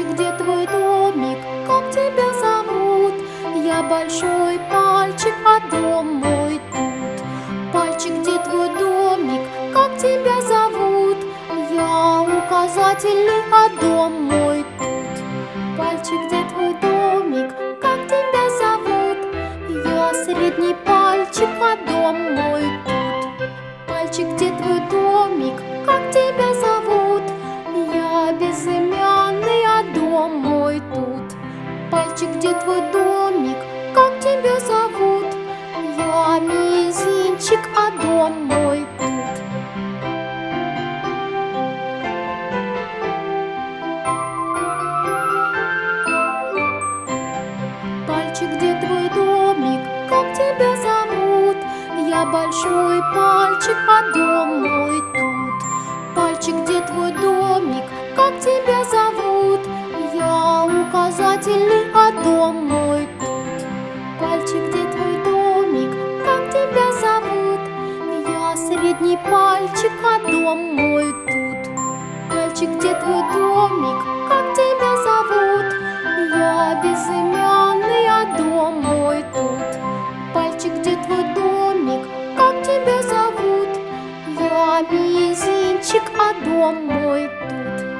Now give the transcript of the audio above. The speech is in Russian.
Пальчик, где твой домик? Как тебя зовут? Я большой пальчик, а дом мой тут. Пальчик, где твой домик? Как тебя зовут? Я указательный, а дом мой тут. Пальчик, где твой домик? Как тебя зовут? Я средний пальчик, а дом мой тут. Пальчик, где твой домик? Как тебя зовут? Я безымянный, а дом мой тут. Пальчик, где твой домик? Как тебя зовут? Я мизинчик, а дом мой тут. Пальчик, где твой домик? Как тебя зовут? Я большой пальчик, а дом мой тут. Пальчик, где твой домик? Как тебя зовут? Я указательный, а дом мой тут. Пальчик, где твой домик? Как тебя зовут? Я средний пальчик, а дом мой тут. Пальчик, где твой домик? Как тебя зовут? Я безымянный, а дом мой тут. Пальчик, где твой домик? Как тебя зовут? Я мизинчик, а дом мой тут.